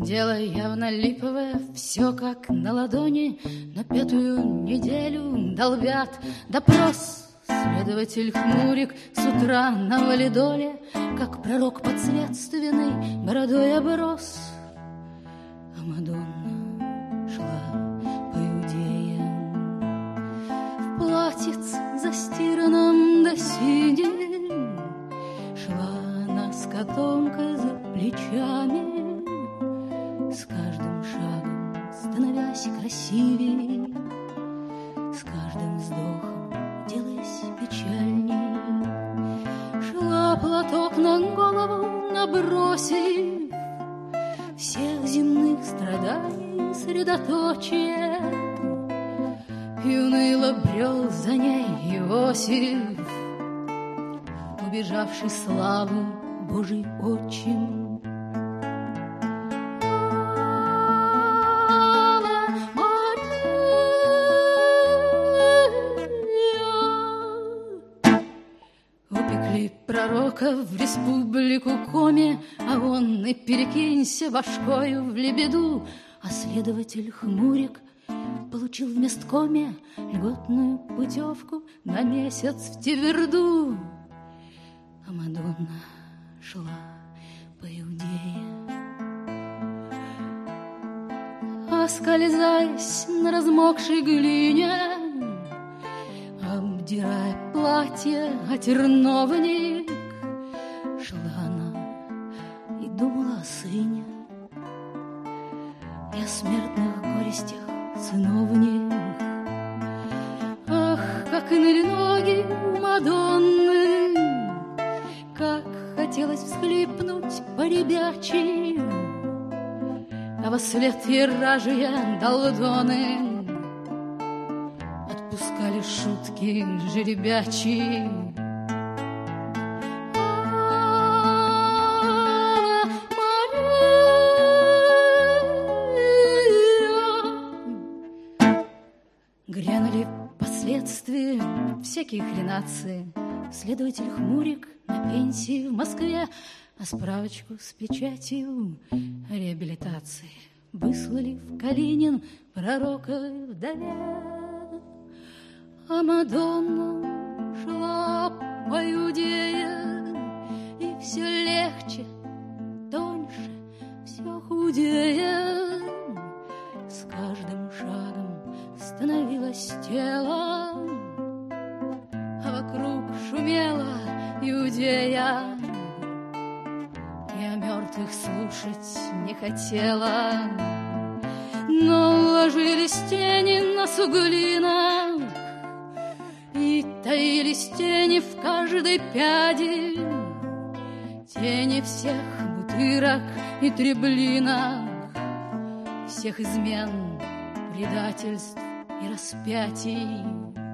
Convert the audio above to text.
Дело явно липовое, все как на ладони. На 5-ю неделю долбят допрос. Следователь Хмурик с утра на валидоле, как пророк подследственный, бородой оброс. А Мадонна шла по Иудеям в платьице застиранном до синим. Шла она с котомкой за плечами, с каждым шагом становясь красивее, с каждым вздохом делаясь печальней. Шла платок на голову набросив, всех земных страданий средоточие, и уныло брел за ней Иосиф, убежавший славу Божий отчим. Пророка в республику Коми, а он и перекинься башкою в лебеду. А следователь Хмурик получил в месткоме льготную путевку на месяц в Тиверду. А Мадонна шла по Иудее, оскользаясь на размокшей глине, обдирая платье о терновник. Шла она и думала о сыне и о смертных горестях сыновних. Ах, как иныли ноги у Мадонны, как хотелось всхлипнуть по-ребячьи, а вослед виражия долдоны отпускали шутки жеребячьи. Грянули последствия всякие хренации. Следователь Хмурик на пенсии в Москве, а справочку с печатью реабилитации выслали в Калинин пророка вдове. А Мадонна шла по Иудее, и все легче, тоньше, все худее. С каждым шагом становилось тело, а вокруг шумела Иудея. Я мертвых слушать не хотела, но ложились тени на суглинах, и таились тени в каждой пяди, тени всех бутырок и треблинок, всех измен, предательств и распятий.